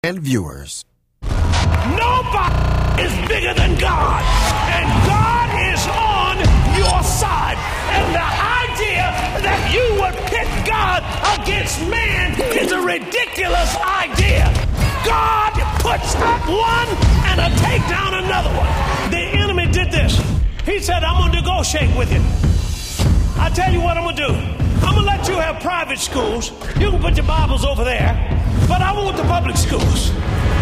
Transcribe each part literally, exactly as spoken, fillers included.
And viewers. Nobody is bigger than God, and God is on your side. And the idea that you would pit God against man is a ridiculous idea. God puts up one and will take down another one. The enemy did this. He said, I'm going to negotiate with you. I tell you what I'm going to do. I'm going to let you have private schools. You can put your Bibles over there. But I want the public schools.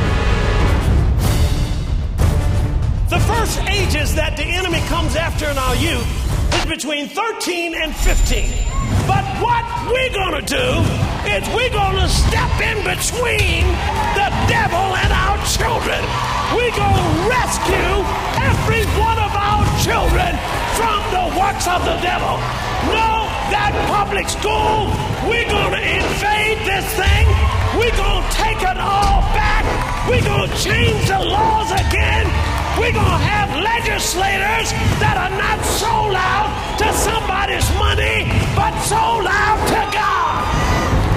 The first ages that the enemy comes after in our youth is between thirteen and fifteen. But what we're going to do is we're going to step in between the devil and our children. We're going to rescue every one of our children from the works of the devil. No, that public school, we're going to invade this thing. We're going to take it all back. We're going to change the laws again. We're going to have legislators that are not sold out to somebody's money, but sold out to God.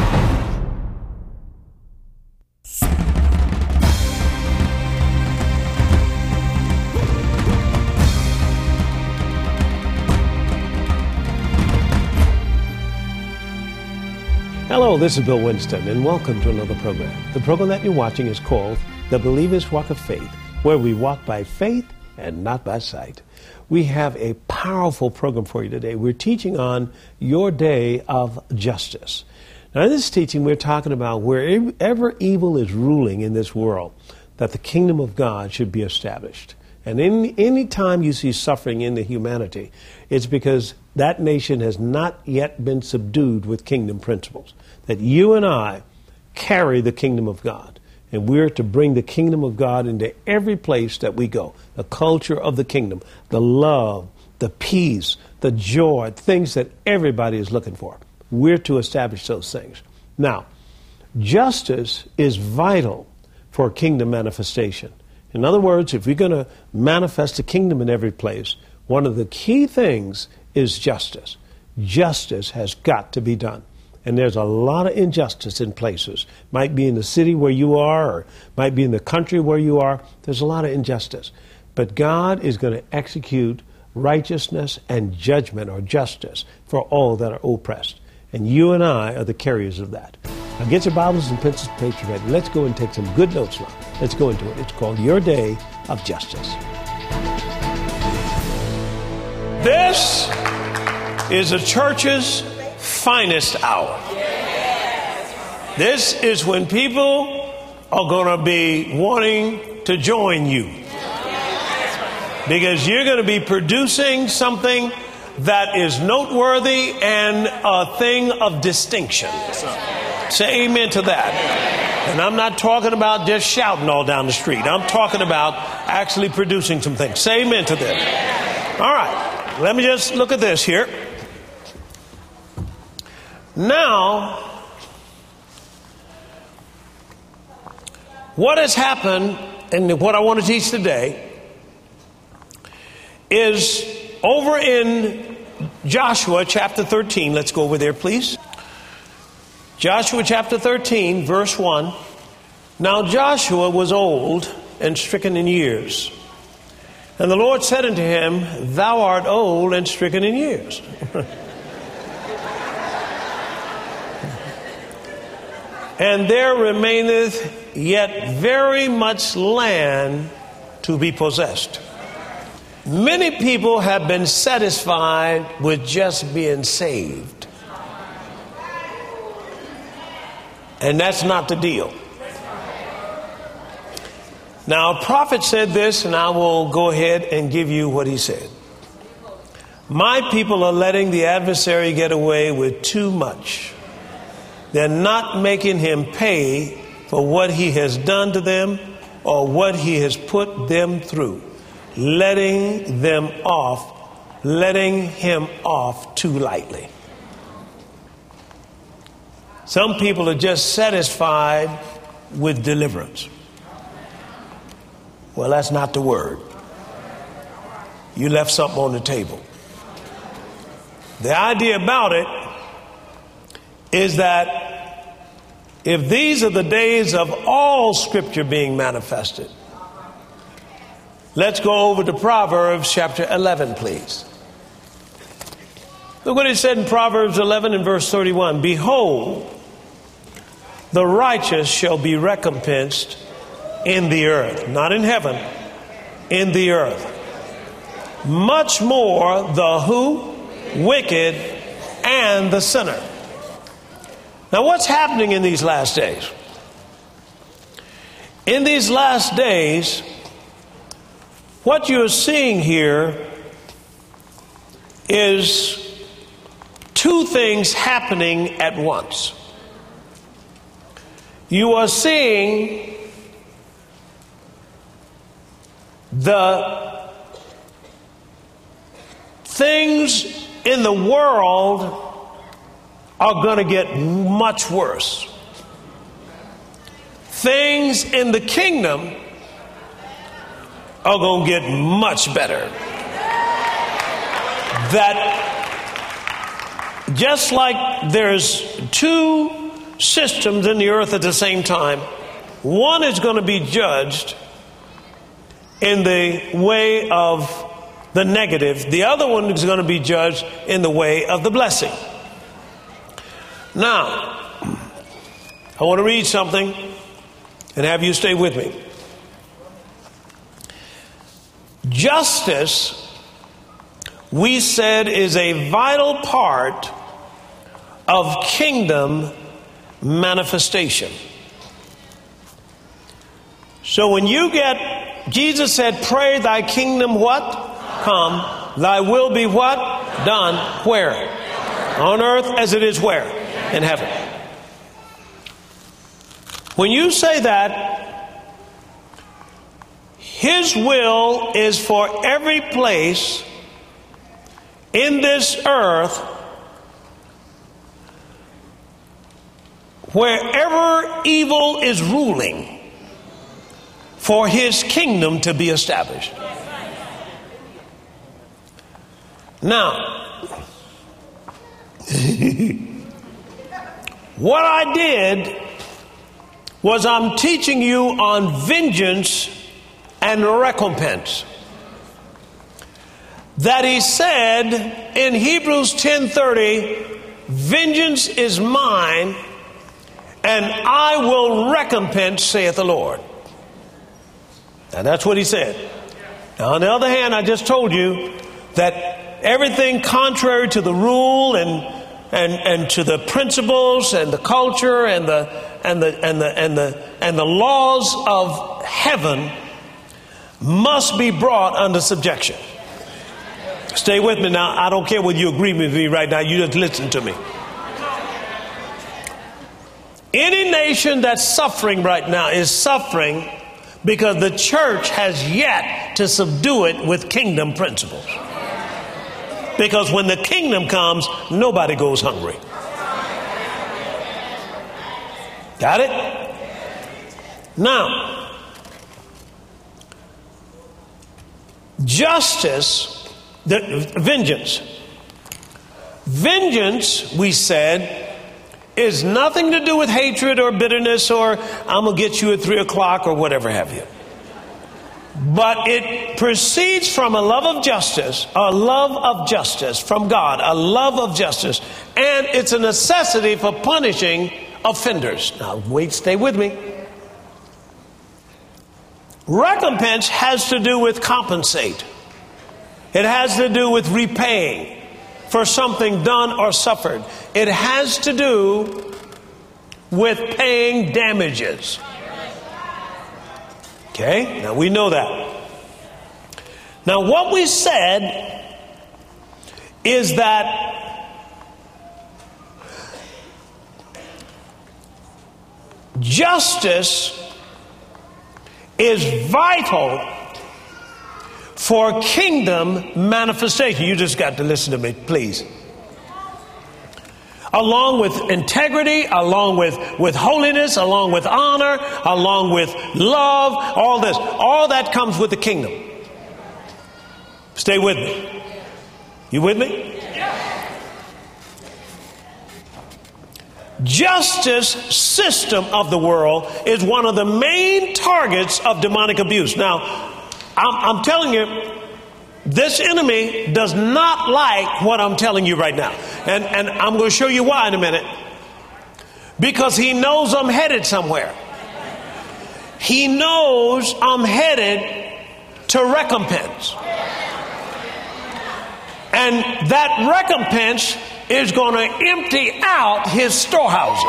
Hello, this is Bill Winston, and welcome to another program. The program that you're watching is called The Believer's Walk of Faith, where we walk by faith and not by sight. We have a powerful program for you today. We're teaching on your day of justice. Now, in this teaching, we're talking about wherever evil is ruling in this world, that the kingdom of God should be established. And any, any time you see suffering in the humanity, it's because that nation has not yet been subdued with kingdom principles. That you and I carry the kingdom of God. And we're to bring the kingdom of God into every place that we go. The culture of the kingdom, the love, the peace, the joy, things that everybody is looking for. We're to establish those things. Now, justice is vital for kingdom manifestation. In other words, if we're going to manifest the kingdom in every place, one of the key things is justice. Justice has got to be done. And there's a lot of injustice in places. Might be in the city where you are, or might be in the country where you are. There's a lot of injustice. But God is going to execute righteousness and judgment or justice for all that are oppressed. And you and I are the carriers of that. Now get your Bibles and pencils and paper ready. Let's go and take some good notes now. Let's go into it. It's called Your Day of Justice. This is the church's finest hour. This is when people are going to be wanting to join you. Because you're going to be producing something that is noteworthy and a thing of distinction. Say amen to that. And I'm not talking about just shouting all down the street. I'm talking about actually producing some things. Say amen to this. All right. Let me just look at this here. Now, what has happened, and what I want to teach today, is over in Joshua chapter thirteen. Let's go over there, please. Joshua chapter thirteen, verse one. Now Joshua was old and stricken in years. And the Lord said unto him, Thou art old and stricken in years. And there remaineth yet very much land to be possessed. Many people have been satisfied with just being saved. And that's not the deal. Now, a prophet said this, and I will go ahead and give you what he said. My people are letting the adversary get away with too much. They're not making him pay for what he has done to them or what he has put them through. Letting them off, letting him off too lightly. Some people are just satisfied with deliverance. Well, that's not the word. You left something on the table. The idea about it is that if these are the days of all Scripture being manifested, let's go over to Proverbs chapter eleven, please. Look what it said in Proverbs eleven and verse thirty-one. Behold, the righteous shall be recompensed in the earth, not in heaven, in the earth. Much more the who? Wicked and the sinner. Now what's happening in these last days? In these last days, what you're seeing here is two things happening at once. You are seeing the things in the world are going to get much worse. Things in the kingdom are going to get much better. That just like there's two systems in the earth at the same time, one is going to be judged in the way of the negative. The other one is going to be judged in the way of the blessing. Now, I want to read something and have you stay with me. Justice, we said, is a vital part of kingdom manifestation. So when you get, Jesus said, pray thy kingdom what? Come. Thy will be what? Done. Where? On earth as it is where? In heaven. When you say that, His will is for every place in this earth wherever evil is ruling, for His kingdom to be established. Now, what I did was I'm teaching you on vengeance and recompense. That He said in Hebrews ten thirty, vengeance is mine, and I will recompense, saith the Lord. Now that's what He said. Now on the other hand, I just told you that everything contrary to the rule and and and to the principles and the culture and the and the and the and the and the laws of heaven must be brought under subjection. Stay with me now. I don't care whether you agree with me right now. You just listen to me. Any nation that's suffering right now is suffering because the church has yet to subdue it with kingdom principles. Because when the kingdom comes, nobody goes hungry. Got it? Now, justice, the, vengeance. Vengeance, we said, is nothing to do with hatred or bitterness or I'm going to get you at three o'clock or whatever have you. But it proceeds from a love of justice, a love of justice from God, a love of justice. And it's a necessity for punishing offenders. Now, wait, stay with me. Recompense has to do with compensate. It has to do with repaying for something done or suffered. It has to do with paying damages. Okay, now we know that. Now what we said is that justice is vital for kingdom manifestation. You just got to listen to me, please. Along with integrity, along with, with holiness, along with honor, along with love, all this, all that comes with the kingdom. Stay with me. You with me? justice system of the world is one of the main targets of demonic abuse. Now, I'm, I'm telling you, this enemy does not like what I'm telling you right now. And, and I'm going to show you why in a minute. Because he knows I'm headed somewhere. He knows I'm headed to recompense. And that recompense is going to empty out his storehouses.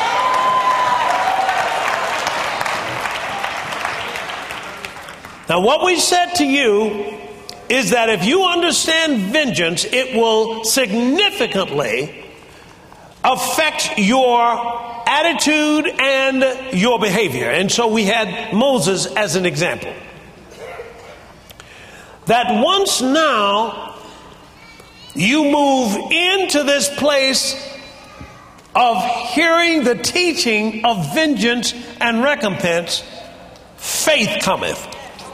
Now, what we said to you is that if you understand vengeance, it will significantly affect your attitude and your behavior. And so we had Moses as an example. That once now you move into this place of hearing the teaching of vengeance and recompense, faith cometh.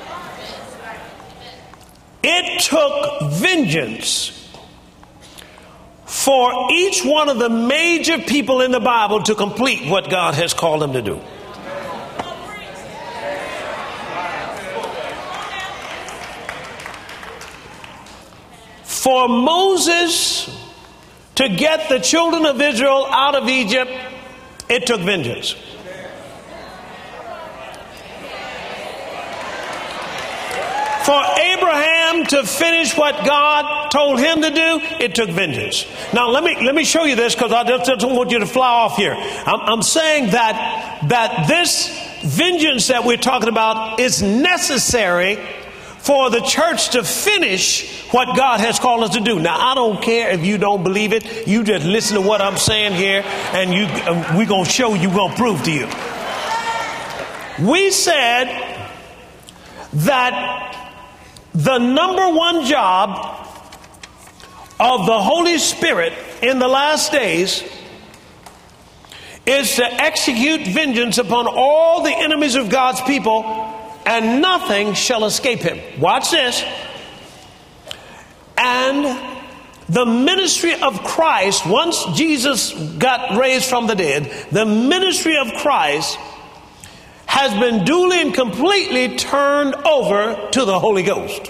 It took vengeance for each one of the major people in the Bible to complete what God has called them to do. For Moses to get the children of Israel out of Egypt, it took vengeance. For Abraham to finish what God told him to do, it took vengeance. Now let me let me show you this, because I just, just don't want you to fly off here. I'm, I'm saying that that this vengeance that we're talking about is necessary for the church to finish what God has called us to do. Now, I don't care if you don't believe it. You just listen to what I'm saying here, and you uh, we're going to show you, we're going to prove to you. We said that the number one job of the Holy Spirit in the last days is to execute vengeance upon all the enemies of God's people, and nothing shall escape him. Watch this. And the ministry of Christ, once Jesus got raised from the dead, the ministry of Christ has been duly and completely turned over to the Holy Ghost.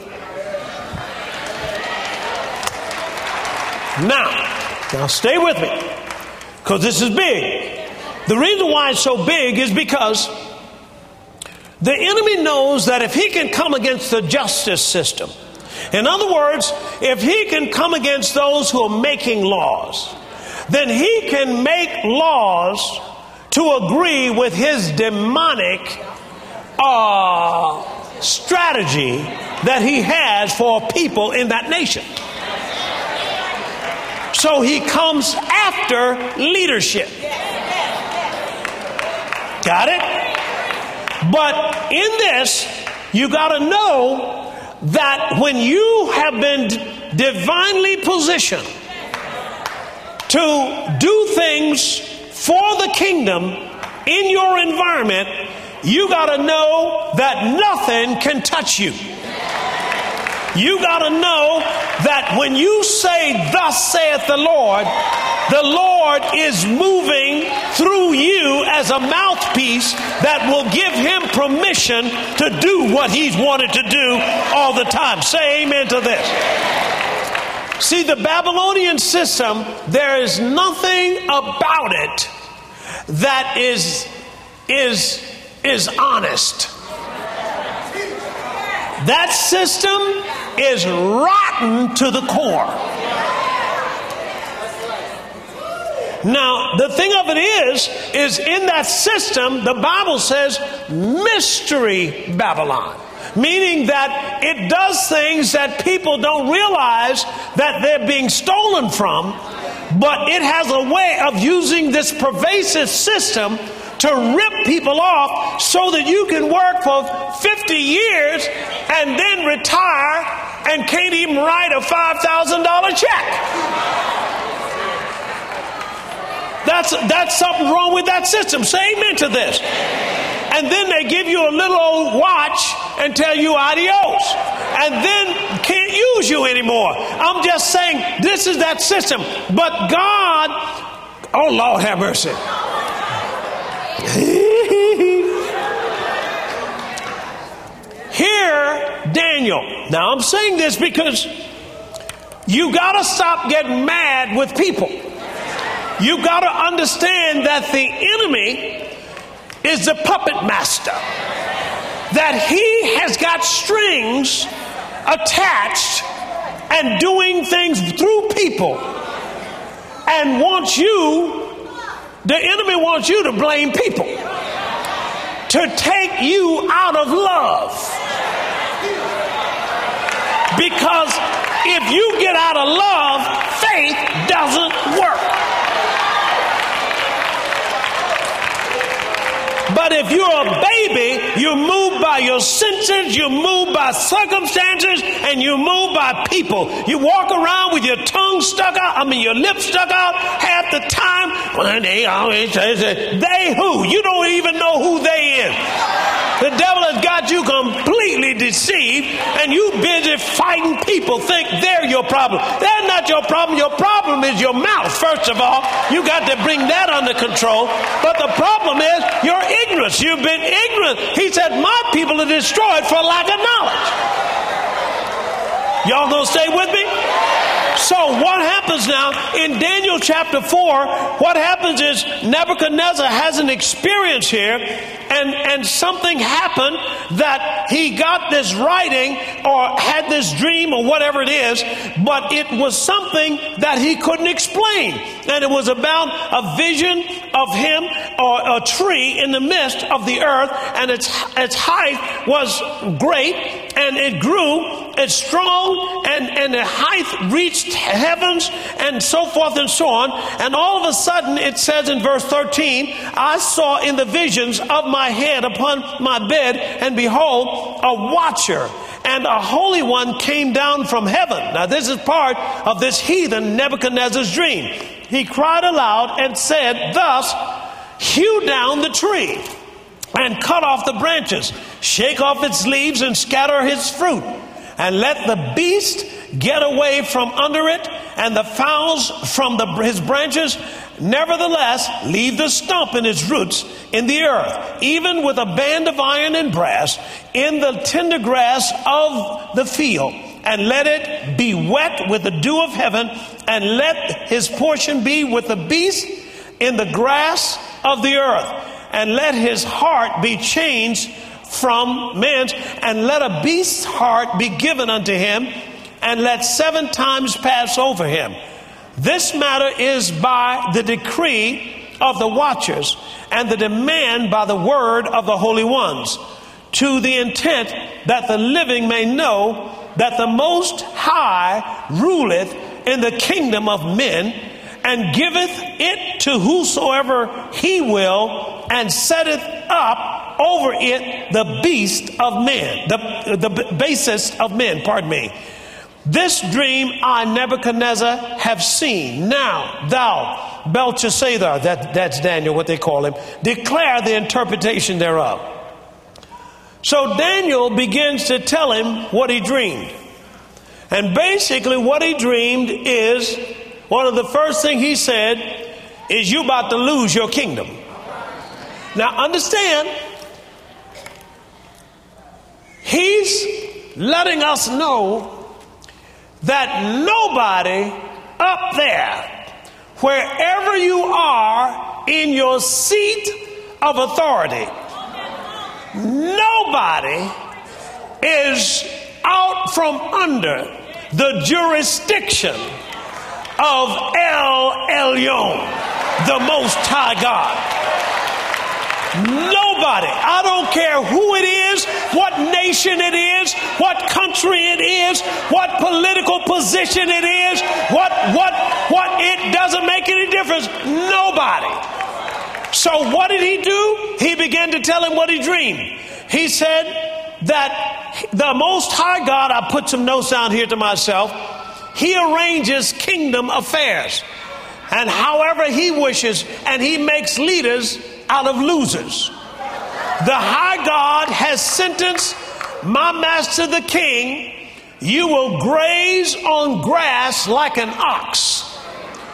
Now, now stay with me, because this is big. The reason why it's so big is because the enemy knows that if he can come against the justice system, in other words, if he can come against those who are making laws, then he can make laws to agree with his demonic uh, strategy that he has for people in that nation. So he comes after leadership. Got it? But in this, you got to know that when you have been divinely positioned to do things for the kingdom in your environment, you got to know that nothing can touch you. You got to know that when you say, "Thus saith the Lord," the Lord is moving through you as a mouthpiece that will give him permission to do what he's wanted to do all the time. Say amen to this. See, the Babylonian system, there is nothing about it that is, is, is honest. That system is rotten to the core. Now, the thing of it is, is in that system, the Bible says mystery Babylon. Meaning that it does things that people don't realize that they're being stolen from, but it has a way of using this pervasive system to rip people off so that you can work for fifty years and then retire and can't even write a five thousand dollars check. That's, that's something wrong with that system. Say amen to this. And then they give you a little old watch and tell you adios. And then can't use you anymore. I'm just saying this is that system. But God Oh, Lord have mercy. Hear Daniel. Now, I'm saying this because you got to stop getting mad with people. You got to understand that the enemy is the puppet master. That he has got strings attached and doing things through people and wants you, the enemy wants you to blame people, to take you out of love. Because if you get out of love, faith doesn't work. But if you're a baby, you're moved by your senses, you're moved by circumstances, and you're moved by people. You walk around with your tongue stuck out, I mean your lips stuck out half the time. Well, they always say, they who? You don't even know who they is. The devil has got you completely deceived, and you busy fighting people think they're your problem. They're not your problem. Your problem is your mouth, first of all. You got to bring that under control. But the problem is your ignorance. You've been ignorant. He said, my people are destroyed for lack of knowledge. Y'all gonna stay with me? So what happens now in Daniel chapter four, what happens is Nebuchadnezzar has an experience here, and, and something happened that he got this writing or had this dream or whatever it is, but it was something that he couldn't explain. And it was about a vision of him or a tree in the midst of the earth, and its, its height was great, and it grew, it's strong, and, and the height reached heavens, and so forth and so on. And all of a sudden, it says in verse thirteen, I saw in the visions of my head upon my bed, and behold, a watcher and a holy one came down from heaven. Now this is part of this heathen Nebuchadnezzar's dream. He cried aloud and said, thus, hew down the tree and cut off the branches, shake off its leaves and scatter its fruit, and let the beast get away from under it, and the fowls from the, his branches. Nevertheless, leave the stump and its roots in the earth, even with a band of iron and brass, in the tender grass of the field, and let it be wet with the dew of heaven, and let his portion be with the beast in the grass of the earth, and let his heart be changed from man's, and let a beast's heart be given unto him, and let seven times pass over him. This matter is by the decree of the watchers, and the demand by the word of the holy ones, to the intent that the living may know that the Most High ruleth in the kingdom of men, and giveth it to whosoever he will, and setteth up over it the beast of men, the, the basest of men, pardon me. This dream I, Nebuchadnezzar, have seen. Now, thou, Belteshazzar, that, that's Daniel, what they call him, declare the interpretation thereof. So Daniel begins to tell him what he dreamed. And basically what he dreamed is, one of the first things he said is, you about to lose your kingdom. Now understand, he's letting us know that nobody up there, wherever you are in your seat of authority, nobody is out from under the jurisdiction of El Elyon, the Most High God. Nobody. I don't care who it is, what nation it is, what country it is, what political position it is, what, what, what, it doesn't make any difference. Nobody. So what did he do? He began to tell him what he dreamed. He said that the Most High God, I put some notes down here to myself, he arranges kingdom affairs, and however he wishes, and he makes leaders out of losers. The high God has sentenced my master the king, you will graze on grass like an ox.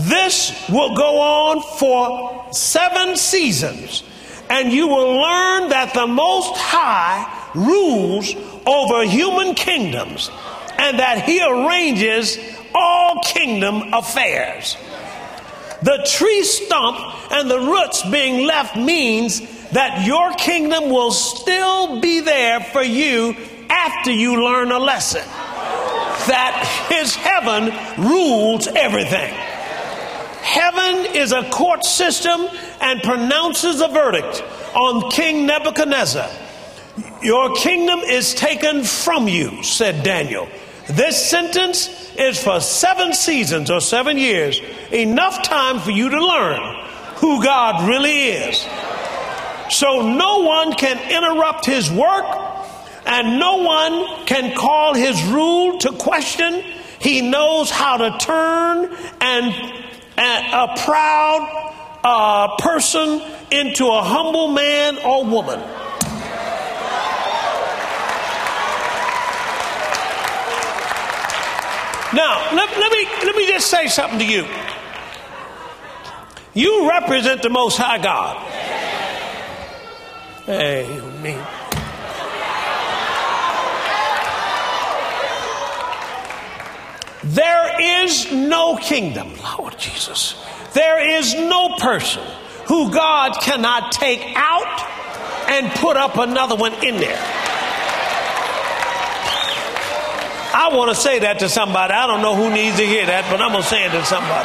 This will go on for seven seasons, and you will learn that the Most High rules over human kingdoms and that he arranges all kingdom affairs. The tree stump and the roots being left means that your kingdom will still be there for you after you learn a lesson. That his heaven rules everything. Heaven is a court system and pronounces a verdict on King Nebuchadnezzar. Your kingdom is taken from you, said Daniel. This sentence is for seven seasons or seven years, enough time for you to learn who God really is. So no one can interrupt his work, and no one can call his rule to question. He knows how to turn and, and a proud uh, person into a humble man or woman. Now, let, let me let me just say something to you. You represent the Most High God. Amen. There is no kingdom, Lord Jesus. There is no person who God cannot take out and put up another one in there. I want to say that to somebody. I don't know who needs to hear that, but I'm going to say it to somebody.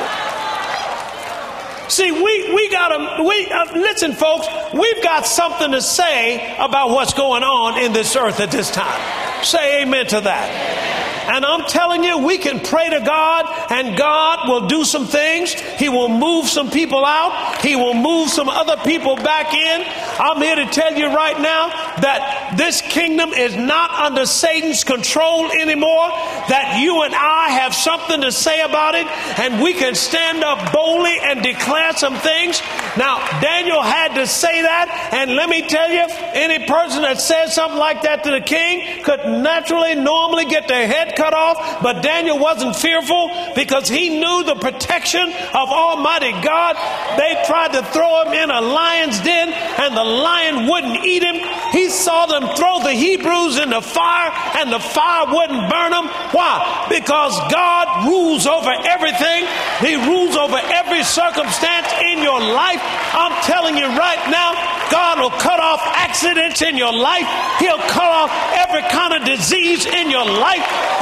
See, we, we got to, we, uh, listen, folks, we've got something to say about what's going on in this earth at this time. Say amen to that. And I'm telling you, we can pray to God and God will do some things. He will move some people out. He will move some other people back in. I'm here to tell you right now that this kingdom is not under Satan's control anymore, that you and I have something to say about it, and we can stand up boldly and declare some things. Now, Daniel had to say that, and let me tell you, any person that says something like that to the king could naturally, normally get their head cut off, but Daniel wasn't fearful because he knew the protection of Almighty God. They tried to throw him in a lion's den, and the lion wouldn't eat him. He saw them throw the Hebrews in the fire, and the fire wouldn't burn them. Why? Because God rules over everything. He rules over every circumstance in your life. I'm telling you right now, God will cut off accidents in your life. He'll cut off every kind of disease in your life.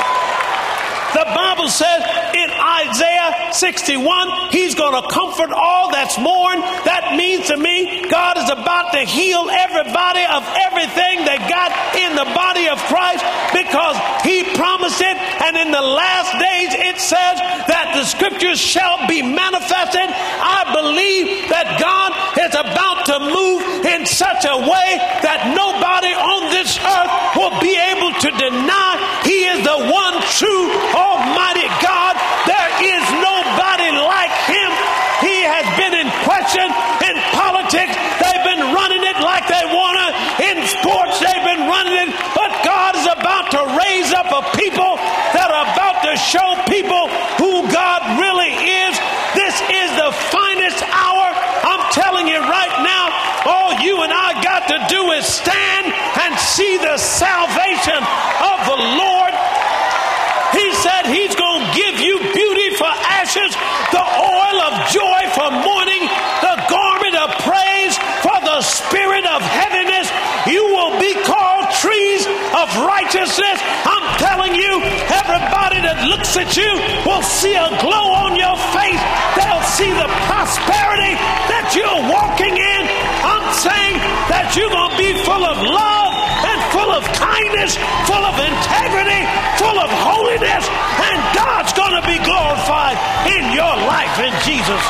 The Bible says in Isaiah sixty-one, he's going to comfort all that's mourned. That means to me, God is about to heal everybody of everything they got in the body of Christ, because he promised it. And in the last days, it says that the scriptures shall be manifested. I believe that God is about to move in such a way that nobody on this earth will be able to deny he is the one true Almighty God. There is nobody like him. He has been in question in politics. They've been running it like they want to. In sports, they've been running it. But God is about to raise up a people that are about to show people who God really is. This is the finest hour. I'm telling you right now, all you and I got to do is stand and see the salvation of the Lord. He said he's going to give you beauty for ashes, the oil of joy for mourning, the garment of praise for the spirit of heaviness. You will be called trees of righteousness. I'm telling you, everybody that looks at you will see a glow on your face. They'll see the prosperity that you're walking in. I'm saying that you're going to be full of love and full of kindness, full of integrity, full of holiness, and God's going to be glorified in your life in Jesus'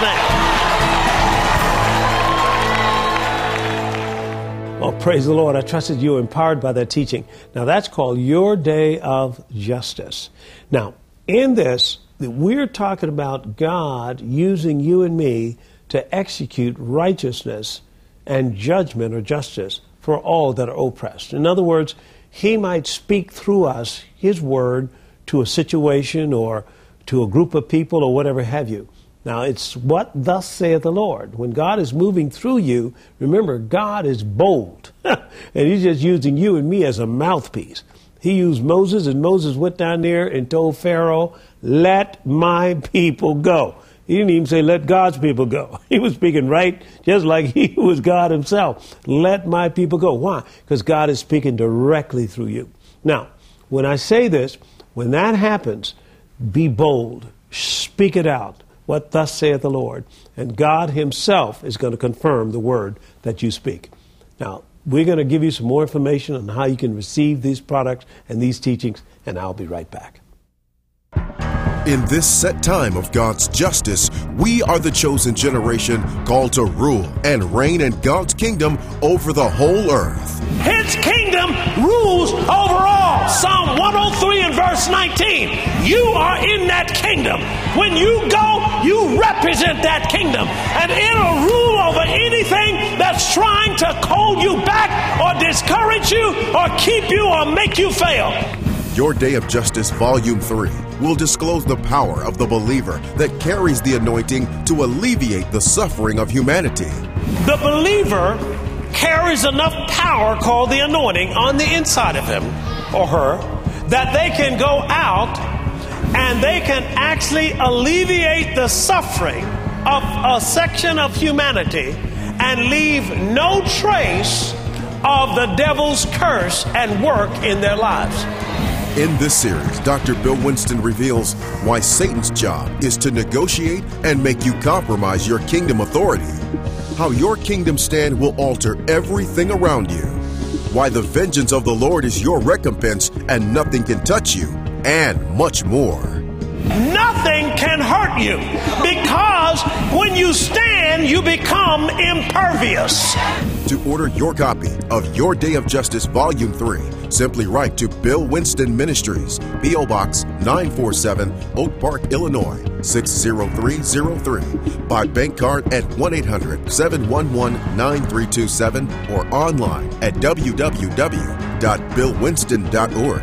name. Well, praise the Lord. I trust that you were empowered by that teaching. Now, that's called Your Day of Justice. Now, in this, we're talking about God using you and me to execute righteousness and judgment or justice for all that are oppressed. In other words, he might speak through us his word to a situation or to a group of people or whatever have you. Now, it's what thus saith the Lord. When God is moving through you, remember, God is bold. And he's just using you and me as a mouthpiece. He used Moses, and Moses went down there and told Pharaoh, let my people go. He didn't even say, let God's people go. He was speaking right, just like he was God himself. Let my people go. Why? Because God is speaking directly through you. Now, when I say this, when that happens, be bold. Speak it out. What thus saith the Lord. And God himself is going to confirm the word that you speak. Now, we're going to give you some more information on how you can receive these products and these teachings, and I'll be right back. In this set time of God's justice, we are the chosen generation called to rule and reign in God's kingdom over the whole earth. His kingdom rules over all. Psalm one oh three and verse nineteen. You are in that kingdom. When you go, you represent that kingdom. And it'll rule over anything that's trying to hold you back or discourage you or keep you or make you fail. Your Day of Justice, Volume three, will disclose the power of the believer that carries the anointing to alleviate the suffering of humanity. The believer carries enough power, called the anointing, on the inside of him or her, that they can go out and they can actually alleviate the suffering of a section of humanity and leave no trace of the devil's curse and work in their lives. In this series, Doctor Bill Winston reveals why Satan's job is to negotiate and make you compromise your kingdom authority, how your kingdom stand will alter everything around you, why the vengeance of the Lord is your recompense and nothing can touch you, and much more. Nothing can hurt you because when you stand, you become impervious. To order your copy of Your Day of Justice, Volume three, simply write to Bill Winston Ministries, P O Box nine forty-seven, Oak Park, Illinois, six zero three zero three. By bank card at one eight hundred, seven one one, nine three two seven or online at w w w dot bill winston dot org.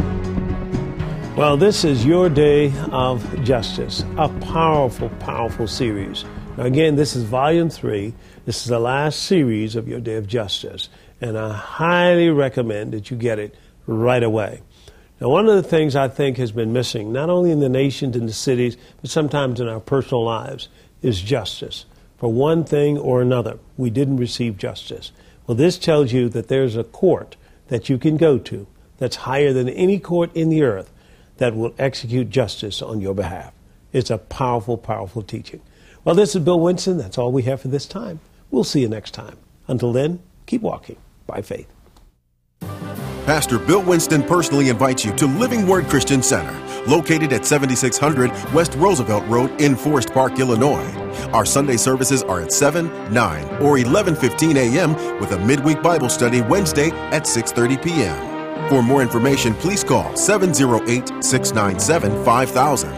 Well, this is Your Day of Justice, a powerful, powerful series. Now, again, this is Volume three. This is the last series of Your Day of Justice, and I highly recommend that you get it right away. Now, one of the things I think has been missing, not only in the nations and the cities, but sometimes in our personal lives, is justice. For one thing or another, we didn't receive justice. Well, this tells you that there's a court that you can go to that's higher than any court in the earth that will execute justice on your behalf. It's a powerful, powerful teaching. Well, this is Bill Winston. That's all we have for this time. We'll see you next time. Until then, keep walking by faith. Pastor Bill Winston personally invites you to Living Word Christian Center, located at seventy-six hundred West Roosevelt Road in Forest Park, Illinois. Our Sunday services are at seven, nine, or eleven fifteen a.m. with a midweek Bible study Wednesday at six thirty p.m. For more information, please call seven oh eight, six nine seven, five thousand.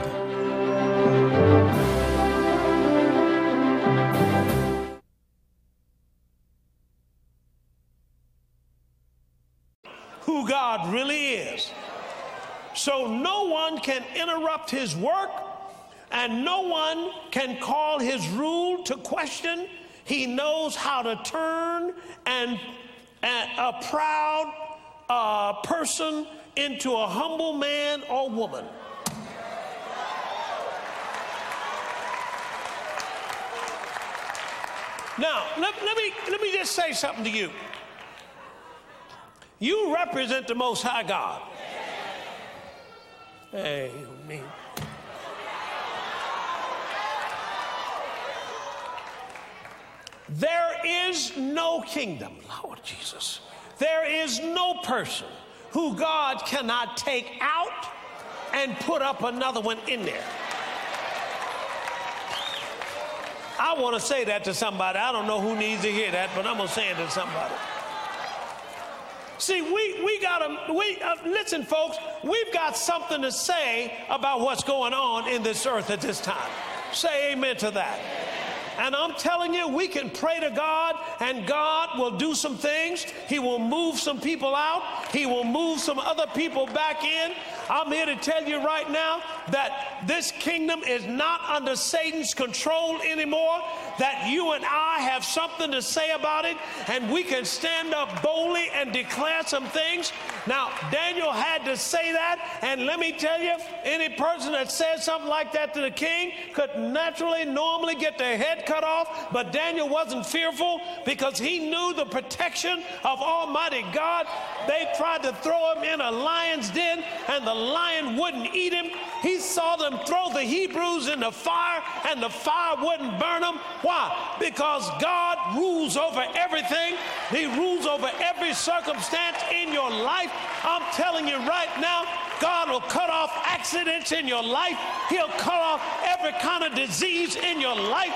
Who God really is. So no one can interrupt his work, and no one can call his rule to question. He knows how to turn and, and a proud uh, person into a humble man or woman. Now, let, let me let me just say something to you. You represent the Most High God. Amen. There is no kingdom, Lord Jesus. There is no person who God cannot take out and put up another one in there. I want to say that to somebody. I don't know who needs to hear that, but I'm going to say it to somebody. See, we, we got to, we, uh, listen, folks, we've got something to say about what's going on in this earth at this time. Say amen to that. And I'm telling you, we can pray to God and God will do some things. He will move some people out. He will move some other people back in. I'm here to tell you right now that this kingdom is not under Satan's control anymore, that you and I have something to say about it, and we can stand up boldly and declare some things. Now, Daniel had to say that, and let me tell you, any person that says something like that to the king could naturally, normally get their head cut off, but Daniel wasn't fearful because he knew the protection of Almighty God. They tried to throw him in a lion's den, and the lion wouldn't eat him. He saw them throw the Hebrews in the fire, and the fire wouldn't burn them. Why? Because God rules over everything. He rules over every circumstance in your life. I'm telling you right now, God will cut off accidents in your life. He'll cut off every kind of disease in your life.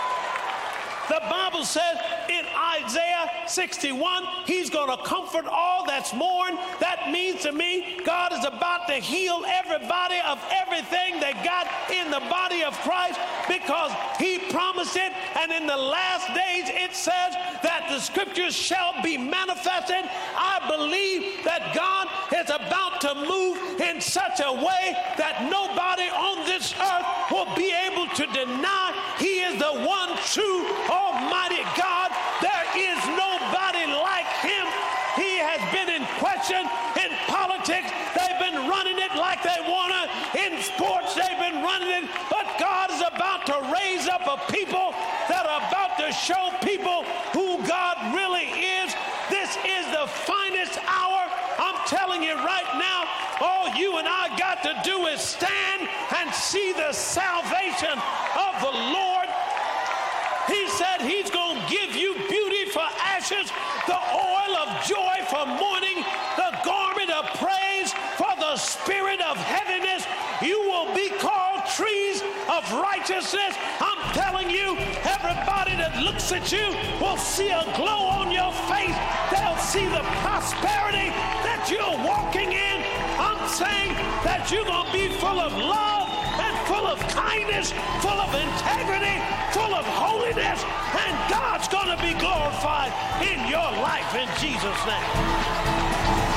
The Bible says in Isaiah sixty-one, he's going to comfort all that's mourned. That means to me, God is about to heal everybody of everything they got in the body of Christ, because he promised it. And in the last days, it says that the scriptures shall be manifested. I believe that God is about to move in such a way that nobody on this earth will be able to deny he is the one true Almighty God. There is nobody like him. He has been in question in politics. They've been running it like they want to. In sports, they've been running it. But God is about to raise up a people that are about to show people who God really is. This is the finest hour. I'm telling you right now, all you and I got to do is stand and see the salvation of the Lord. He said he's going to give you beauty for ashes, the oil of joy for mourning, the garment of praise for the spirit of heaviness. You will be called trees of righteousness. I'm telling you, everybody that looks at you will see a glow on your face. They'll see the prosperity that you're walking in. I'm saying that you're going to be full of love and full of kindness, full of integrity, full of holiness, and God's going to be glorified in your life in Jesus' name.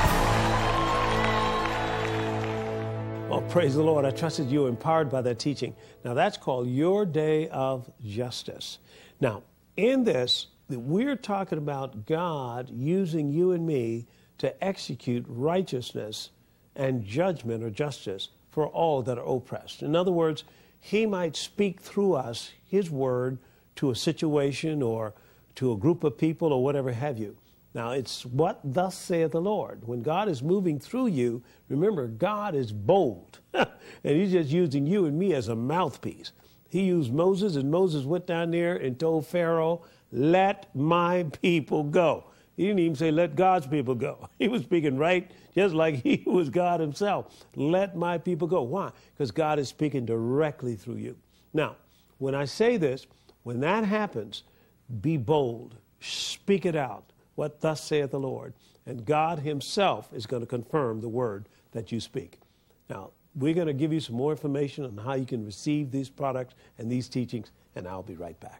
Well, praise the Lord. I trust that you were empowered by that teaching. Now, that's called Your Day of Justice. Now, in this, we're talking about God using you and me to execute righteousness and judgment or justice for all that are oppressed. In other words, he might speak through us his word to a situation or to a group of people or whatever have you. Now, it's what thus saith the Lord. When God is moving through you, remember, God is bold. And he's just using you and me as a mouthpiece. He used Moses, and Moses went down there and told Pharaoh, let my people go. He didn't even say, let God's people go. He was speaking right just like he was God himself. Let my people go. Why? Because God is speaking directly through you. Now, when I say this, when that happens, be bold. Speak it out. What thus saith the Lord. And God himself is going to confirm the word that you speak. Now, we're going to give you some more information on how you can receive these products and these teachings, and I'll be right back.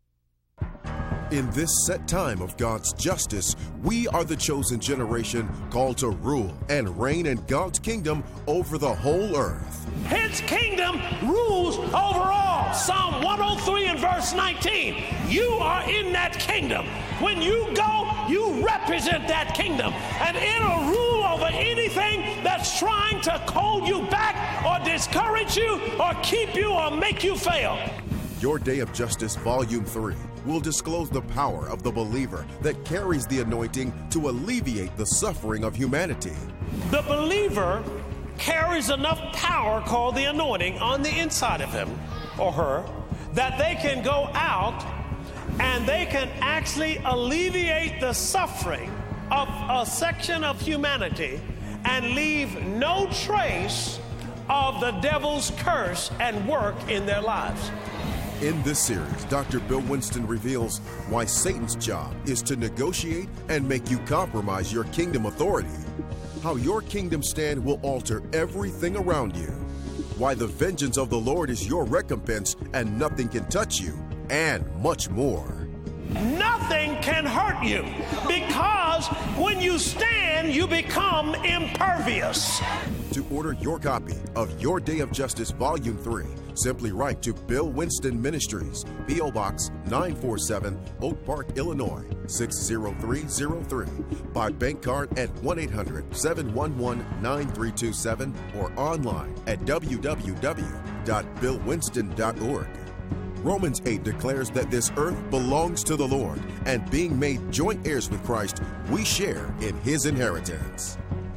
In this set time of God's justice, we are the chosen generation called to rule and reign in God's kingdom over the whole earth. His kingdom rules over all. Psalm one oh three and verse nineteen. You are in that kingdom. When you go, you represent that kingdom. And it'll rule over anything that's trying to hold you back or discourage you or keep you or make you fail. Your Day of Justice, Volume three, will disclose the power of the believer that carries the anointing to alleviate the suffering of humanity. The believer carries enough power, called the anointing, on the inside of him or her, that they can go out and they can actually alleviate the suffering of a section of humanity and leave no trace of the devil's curse and work in their lives. In this series, Doctor Bill Winston reveals why Satan's job is to negotiate and make you compromise your kingdom authority, how your kingdom stand will alter everything around you, why the vengeance of the Lord is your recompense and nothing can touch you, and much more. nothing can hurt you, because when you stand, you become impervious. To order your copy of Your Day of Justice Volume three, simply write to Bill Winston Ministries, P O Box nine forty-seven, Oak Park, Illinois, six zero three zero three. By bank card at one eight hundred, seven one one, nine three two seven or online at w w w dot bill winston dot org. Romans eight declares that this earth belongs to the Lord, and being made joint heirs with Christ, we share in his inheritance.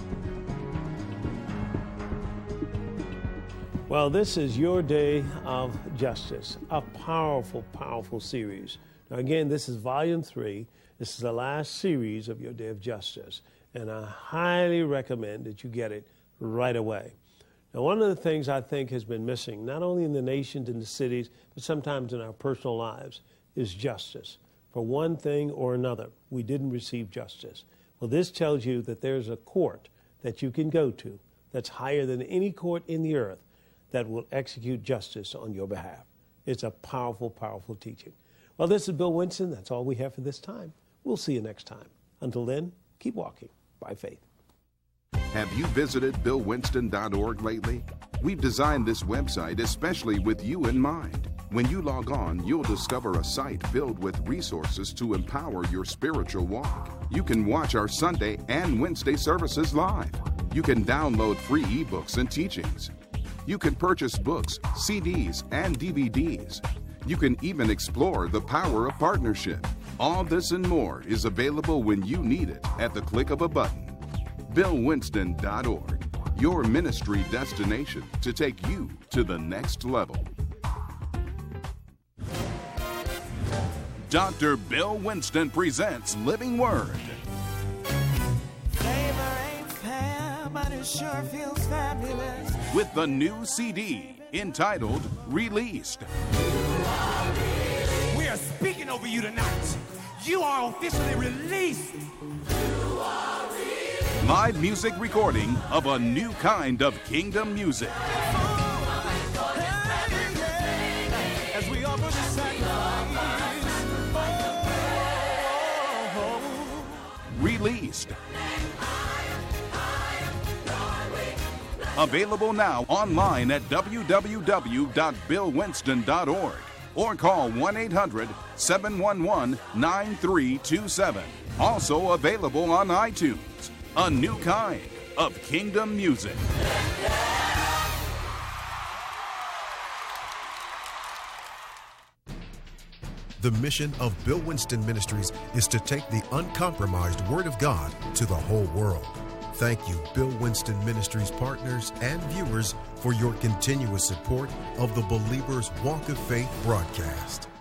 Well, this is Your Day of Justice, a powerful, powerful series. Now, again, this is Volume three. This is the last series of Your Day of Justice, and I highly recommend that you get it right away. Now, one of the things I think has been missing, not only in the nations and the cities, but sometimes in our personal lives, is justice. For one thing or another, we didn't receive justice. Well, this tells you that there's a court that you can go to that's higher than any court in the earth that will execute justice on your behalf. It's a powerful, powerful teaching. Well, this is Bill Winston. That's all we have for this time. We'll see you next time. Until then, keep walking by faith. Have you visited bill winston dot org lately? We've designed this website especially with you in mind. When you log on, you'll discover a site filled with resources to empower your spiritual walk. You can watch our Sunday and Wednesday services live. You can download free ebooks and teachings. You can purchase books, C Ds, and D V Ds. You can even explore the power of partnership. All this and more is available when you need it at the click of a button. bill winston dot org, your ministry destination to take you to the next level. Doctor Bill Winston presents Living Word. Flavor ain't fair, but it sure feels fabulous. With the new C D entitled Released. We are speaking over you tonight. You are officially released. Live music recording of a new kind of kingdom music. As we offer the sacrifice. Released. Available now online at w w w dot bill winston dot org or call one eight hundred, seven one one, nine three two seven. Also available on iTunes. A new kind of kingdom music. The mission of Bill Winston Ministries is to take the uncompromised Word of God to the whole world. Thank you, Bill Winston Ministries partners and viewers, for your continuous support of the Believer's Walk of Faith broadcast.